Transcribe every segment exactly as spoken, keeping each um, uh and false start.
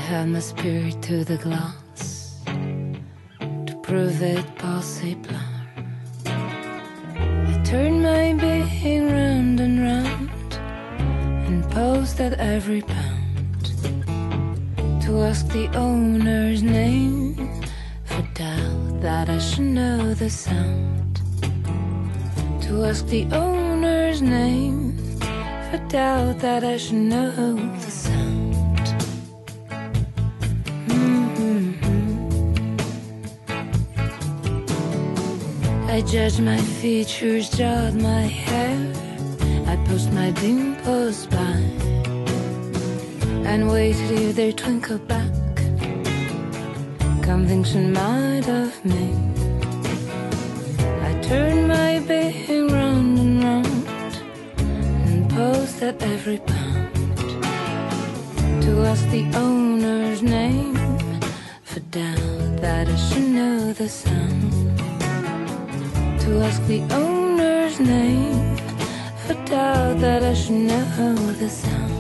held my spirit to the glass to prove it possible. I turned my being round and round and paused at every pound to ask the owner's name, for doubt that I should know the sound. To ask the owner's name, for doubt that I should know the sound. Mm-hmm. I judged my features, jawed my hair, I pushed my dimples by and waited if they twinkle back conviction might of me. I turned my being round and round and paused at every pound to ask the owner's name, for doubt that I should know the sound. To ask the owner's name, for doubt that I should know the sound.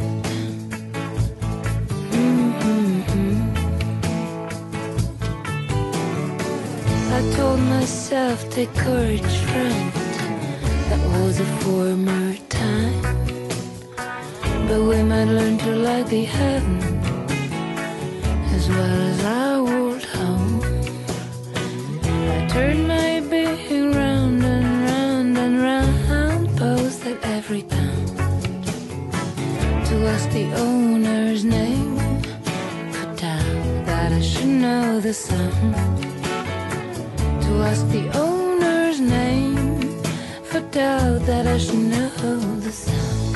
I told myself, take courage, friend, that was a former time, but we might learn to like the heaven as well as our old home. I turned my being round and round and round, posed at every pound to ask the owner's name, for doubt that I should know the sound. To ask the owner's name, for doubt that I should know the sound.